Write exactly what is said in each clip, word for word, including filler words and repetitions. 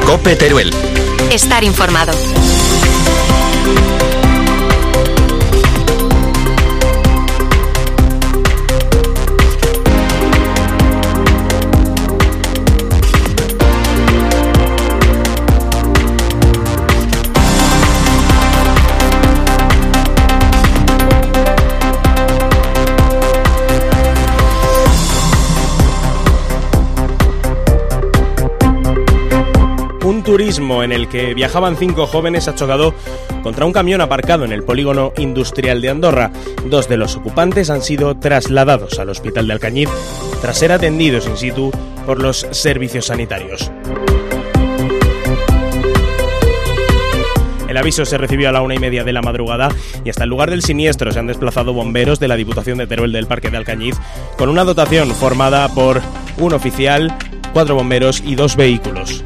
COPE Teruel. Estar informado. Un turismo en el que viajaban cinco jóvenes ha chocado contra un camión aparcado en el polígono industrial de Andorra. Dos de los ocupantes han sido trasladados al hospital de Alcañiz tras ser atendidos in situ por los servicios sanitarios. El aviso se recibió a la una y media de la madrugada y hasta el lugar del siniestro se han desplazado bomberos de la Diputación de Teruel del Parque de Alcañiz con una dotación formada por un oficial, cuatro bomberos y dos vehículos.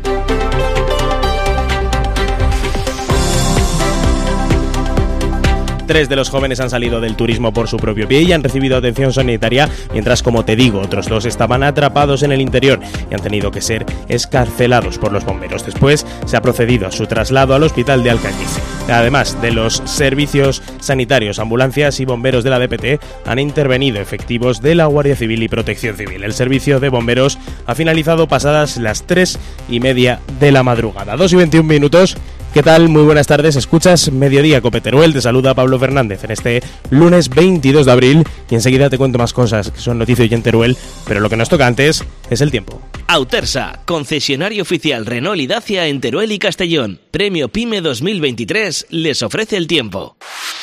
Tres de los jóvenes han salido del turismo por su propio pie y han recibido atención sanitaria, mientras, como te digo, otros dos estaban atrapados en el interior y han tenido que ser excarcelados por los bomberos. Después se ha procedido a su traslado al hospital de Alcañiz. Además de los servicios sanitarios, ambulancias y bomberos de la D P T han intervenido efectivos de la Guardia Civil y Protección Civil. El servicio de bomberos ha finalizado pasadas las tres y media de la madrugada. Dos y veintiún minutos. ¿Qué tal? Muy buenas tardes. Escuchas Mediodía COPE Teruel. Te saluda Pablo Fernández en este lunes veintidós de abril y enseguida te cuento más cosas que son noticia hoy en Teruel, pero lo que nos toca antes es el tiempo. Autersa, concesionario oficial Renault y Dacia en Teruel y Castellón. Premio PYME dos mil veintitrés les ofrece el tiempo.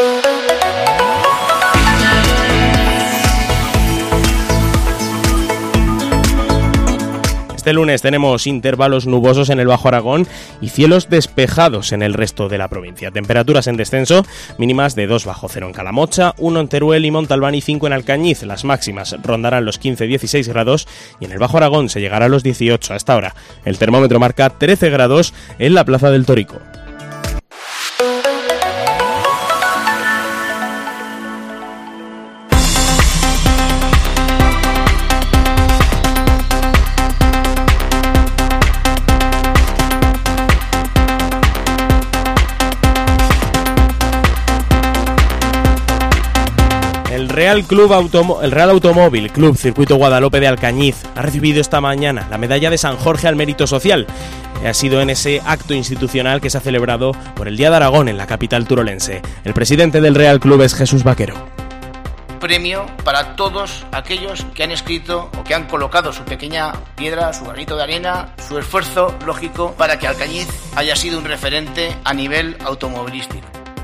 Este lunes tenemos intervalos nubosos en el Bajo Aragón y cielos despejados en el resto de la provincia. Temperaturas en descenso, mínimas de dos bajo cero en Calamocha, uno en Teruel y Montalbán y cinco en Alcañiz. Las máximas rondarán los quince a dieciséis grados y en el Bajo Aragón se llegará a los dieciocho. Hasta ahora el termómetro marca trece grados en la Plaza del Torico. El Real Club Automo- el Real Automóvil Club Circuito Guadalope de Alcañiz ha recibido esta mañana la medalla de San Jorge al Mérito Social. Ha sido en ese acto institucional que se ha celebrado por el Día de Aragón en la capital turolense. El presidente del Real Club es Jesús Vaquero. Premio para todos aquellos que han escrito o que han colocado su pequeña piedra, su granito de arena, su esfuerzo lógico para que Alcañiz haya sido un referente a nivel automovilístico.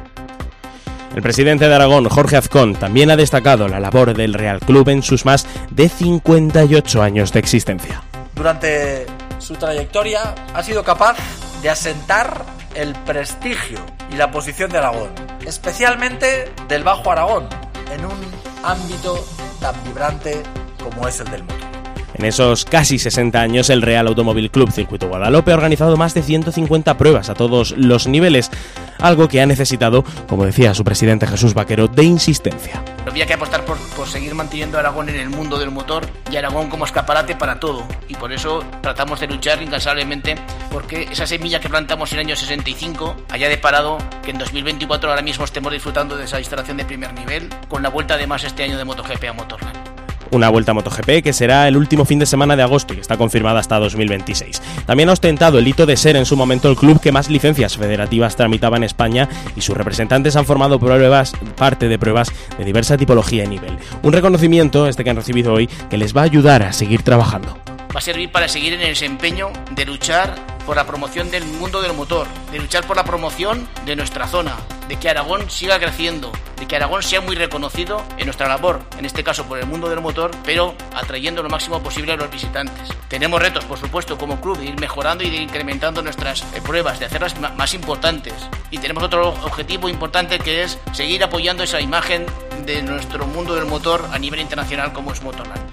El presidente de Aragón, Jorge Azcón, también ha destacado la labor del Real Club en sus más de cincuenta y ocho años de existencia. Durante su trayectoria ha sido capaz de asentar el prestigio y la posición de Aragón, especialmente del Bajo Aragón, en un ámbito tan vibrante como es el del motor. En esos casi sesenta años, el Real Automóvil Club Circuito Guadalope ha organizado más de ciento cincuenta pruebas a todos los niveles, algo que ha necesitado, como decía su presidente Jesús Vaquero, de insistencia. Había que apostar por, por seguir manteniendo a Aragón en el mundo del motor y Aragón como escaparate para todo, y por eso tratamos de luchar incansablemente porque esa semilla que plantamos en el año sesenta y cinco haya deparado que en dos mil veinticuatro ahora mismo estemos disfrutando de esa instalación de primer nivel, con la vuelta además este año de MotoGP a Motorland. Una vuelta a MotoGP que será el último fin de semana de agosto y está confirmada hasta dos mil veintiséis. También ha ostentado el hito de ser en su momento el club que más licencias federativas tramitaba en España y sus representantes han formado pruebas, parte de pruebas de diversa tipología y nivel. Un reconocimiento, este que han recibido hoy, que les va a ayudar a seguir trabajando. Va a servir para seguir en el empeño de luchar por la promoción del mundo del motor, de luchar por la promoción de nuestra zona, de que Aragón siga creciendo, de que Aragón sea muy reconocido en nuestra labor, en este caso por el mundo del motor, pero atrayendo lo máximo posible a los visitantes. Tenemos retos, por supuesto, como club, de ir mejorando y de ir incrementando nuestras eh, pruebas, de hacerlas m- más importantes. Y tenemos otro objetivo importante que es seguir apoyando esa imagen de nuestro mundo del motor a nivel internacional como es Motorland.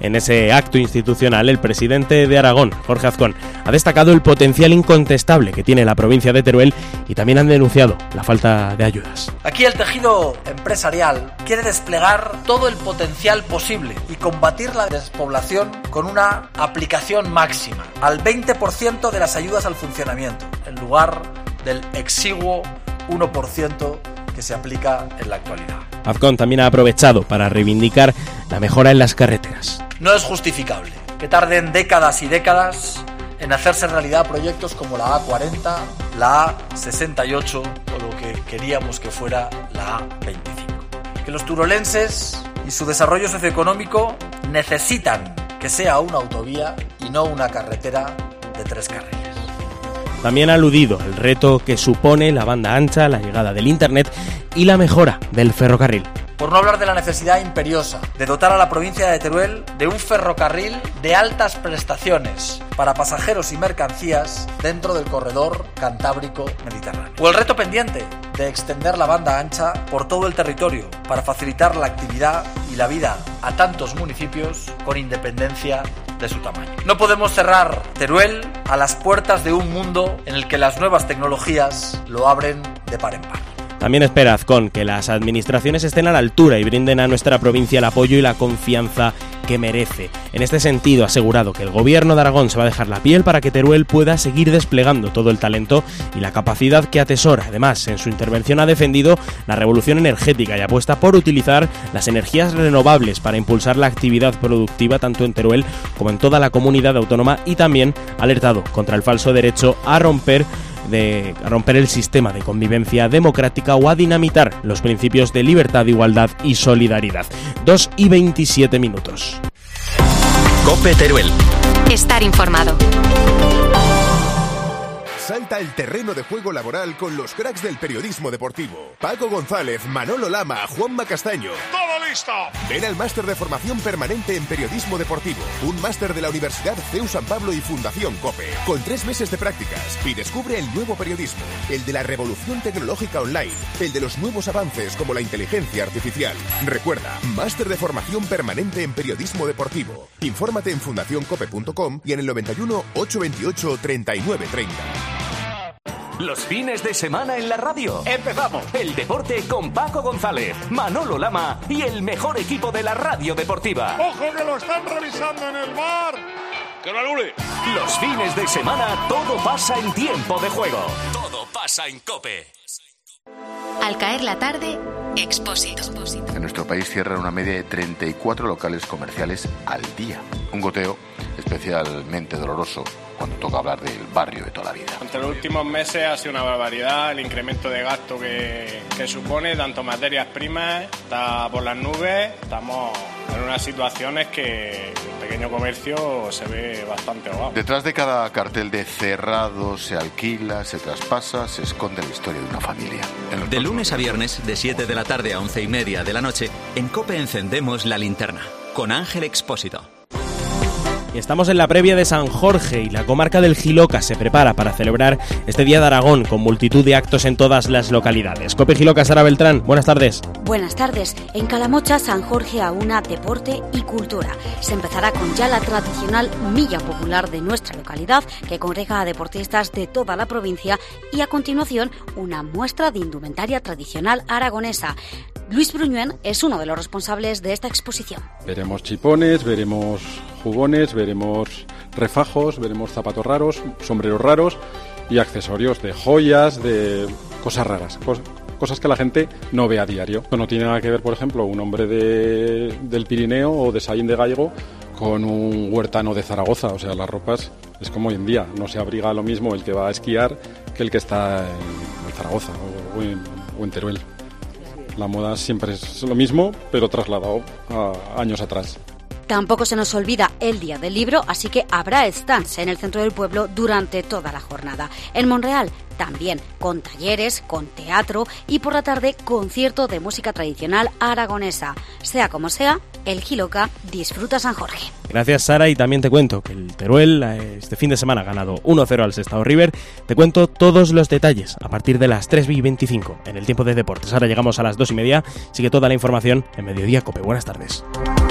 En ese acto institucional, el presidente de Aragón, Jorge Azcón, ha destacado el potencial incontestable que tiene la provincia de Teruel y también han denunciado la falta de ayudas. Aquí el tejido empresarial quiere desplegar todo el potencial posible y combatir la despoblación con una aplicación máxima, al veinte por ciento de las ayudas al funcionamiento, en lugar del exiguo uno por ciento que se aplica en la actualidad. Azcón también ha aprovechado para reivindicar la mejora en las carreteras. No es justificable que tarden décadas y décadas en hacerse realidad proyectos como la A cuarenta, la A sesenta y ocho o lo que queríamos que fuera la A veinticinco. Que los turolenses y su desarrollo socioeconómico necesitan que sea una autovía y no una carretera de tres carriles. También ha aludido el reto que supone la banda ancha, la llegada del Internet y la mejora del ferrocarril. Por no hablar de la necesidad imperiosa de dotar a la provincia de Teruel de un ferrocarril de altas prestaciones para pasajeros y mercancías dentro del corredor Cantábrico-Mediterráneo. O el reto pendiente de extender la banda ancha por todo el territorio para facilitar la actividad y la vida a tantos municipios con independencia de su tamaño. No podemos cerrar Teruel a las puertas de un mundo en el que las nuevas tecnologías lo abren de par en par. También espera Azcón que las administraciones estén a la altura y brinden a nuestra provincia el apoyo y la confianza que merece. En este sentido, ha asegurado que el gobierno de Aragón se va a dejar la piel para que Teruel pueda seguir desplegando todo el talento y la capacidad que atesora. Además, en su intervención ha defendido la revolución energética y apuesta por utilizar las energías renovables para impulsar la actividad productiva tanto en Teruel como en toda la comunidad autónoma, y también ha alertado contra el falso derecho a romper de a romper el sistema de convivencia democrática o a dinamitar los principios de libertad, igualdad y solidaridad. dos y veintisiete minutos. COPE Teruel. Estar informado. Salta al terreno de juego laboral con los cracks del periodismo deportivo. Paco González, Manolo Lama, Juanma Castaño. ¡Todo listo! Ven al máster de formación permanente en periodismo deportivo. Un máster de la Universidad C E U San Pablo y Fundación COPE. Con tres meses de prácticas. Y descubre el nuevo periodismo. El de la revolución tecnológica online. El de los nuevos avances como la inteligencia artificial. Recuerda, máster de formación permanente en periodismo deportivo. Infórmate en fundación cope punto com y en el noventa y uno, ochocientos veintiocho, treinta y nueve treinta. Los fines de semana en la radio. ¡Empezamos! El deporte con Paco González, Manolo Lama y el mejor equipo de la radio deportiva. ¡Ojo que lo están revisando en el bar! ¡Que lo anule! Los fines de semana todo pasa en tiempo de juego. Todo pasa en COPE. Al caer la tarde, Expósito. En nuestro país cierran una media de treinta y cuatro locales comerciales al día. Un goteo especialmente doloroso cuando toca hablar del barrio de toda la vida. Entre los últimos meses ha sido una barbaridad el incremento de gasto que, que supone, tanto materias primas, está por las nubes. Estamos en unas situaciones que el pequeño comercio se ve bastante ahogado. Detrás de cada cartel de cerrado, se alquila, se traspasa, se esconde la historia de una familia. De lunes a viernes, de siete de la tarde a once y media de la noche, en COPE encendemos la linterna, con Ángel Expósito. Y estamos en la previa de San Jorge y la comarca del Jiloca se prepara para celebrar este Día de Aragón con multitud de actos en todas las localidades. COPE Jiloca, Sara Beltrán, buenas tardes. Buenas tardes. En Calamocha, San Jorge aúna deporte y cultura. Se empezará con ya la tradicional Milla Popular de nuestra localidad, que congrega a deportistas de toda la provincia, y a continuación una muestra de indumentaria tradicional aragonesa. Luis Bruñuen es uno de los responsables de esta exposición. Veremos chipones, veremos jubones, veremos refajos, veremos zapatos raros, sombreros raros y accesorios de joyas, de cosas raras, cos, cosas que la gente no ve a diario. Esto no tiene nada que ver, por ejemplo, un hombre de, del Pirineo o de Sallín de Gallego con un huertano de Zaragoza. O sea, las ropas es como hoy en día, no se abriga lo mismo el que va a esquiar que el que está en, en Zaragoza o, o, en, o en Teruel. La moda siempre es lo mismo, pero trasladado a años atrás. Tampoco se nos olvida el Día del Libro, así que habrá stands en el centro del pueblo durante toda la jornada. En Monreal también, con talleres, con teatro y por la tarde concierto de música tradicional aragonesa. Sea como sea, el Jiloca disfruta San Jorge. Gracias, Sara, y también te cuento que el Teruel este fin de semana ha ganado uno cero al Sestao River. Te cuento todos los detalles a partir de las tres y veinticinco en el tiempo de deportes. Ahora llegamos a las dos y media, sigue toda la información en Mediodía COPE. Buenas tardes.